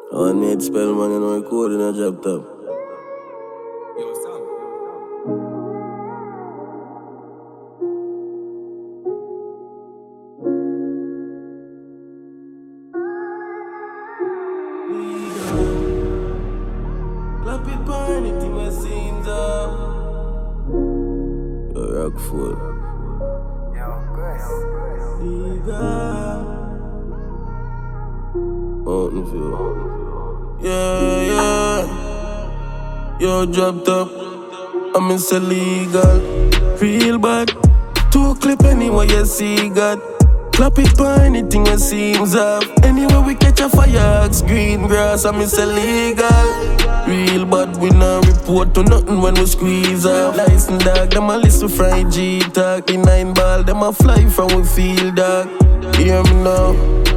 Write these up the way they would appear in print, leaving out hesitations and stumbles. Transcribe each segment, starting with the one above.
One made spell man, you know, recording a drop top. Yo, Sam. Clap it for anything that seems up. Yo, Rockford. Mountain View. Yeah. Yo, drop top. I'm Mr. Legal. Real bad. Two clip anywhere you see God. Clap it for anything that seems up. Anywhere we catch a fire, axe green grass. I'm Mr. Legal. Real bad, we not report to nothing when we squeeze up. License dog, them a listen from G talk. The 9 ball, them a fly from we field dog. Hear me now,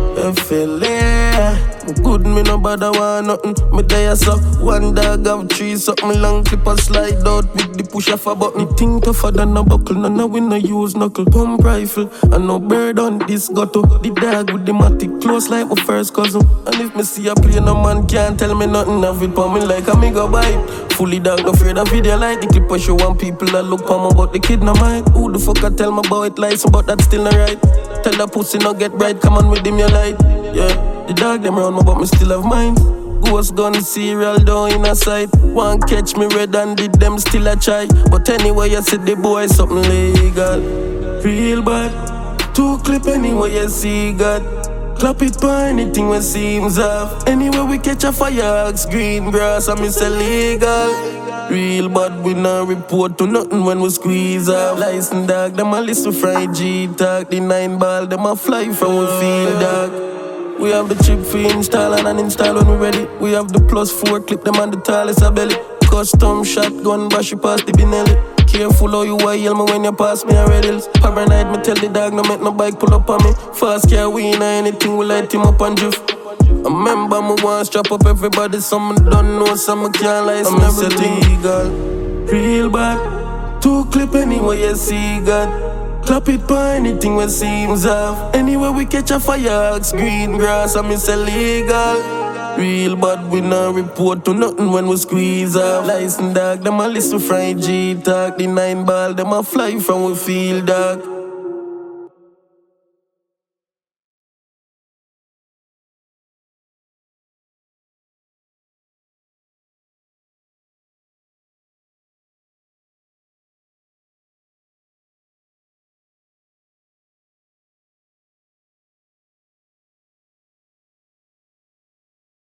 FLA. Good, me no bother want nothing. Me there so one dog have 3 something long clip a slide out with the push off a button. Think tougher than a buckle, none of we no use knuckle. Pump rifle, and no bird on this ghetto. The dog with the matic close like my first cousin. And if me see a play, no man can't tell me nothing. Have it for me like a me go bite. Fully dog, no afraid of video like the clip I show one people that look for me, but the kid no mind. Who the fuck I tell me about it license, but that's still not right. Tell the pussy no get bright, come on with him your light. Yeah. The dog them round me, but me still have mine. Ghost gun cereal down in a sight. One catch me red and did them still a try. But anyway, you see the boy something legal. Real bad. 2 clip anywhere you see God. Clap it for anything when seems off. Anywhere we catch a fire, axe green grass, I'm Mr. Legal. Real bad, we not report to nothing when we squeeze off. License dog, them a listen from G talk. The 9 ball, them a fly from we field dog. We have the chip for install and uninstall when we ready. We have the +4 clip them on the tallest a belly. Custom shotgun, bash you past the Benelli. Careful how you yell me when you pass me a red hills. Paranoid, me tell the dog no make no bike pull up on me. Fast car we in anything, we light him up and drift. I remember me want strap up everybody, some don't know, some can't lie, some everything legal. Real bad, 2 clip anywhere you see God. Clap it for anything when seems off. Anywhere we catch a fire, axe green grass, I'm Mr. Legal. Real bad, we not report to nothing when we squeeze off. License dog, them a listen from G talk. The 9 ball, them a fly from we field dog.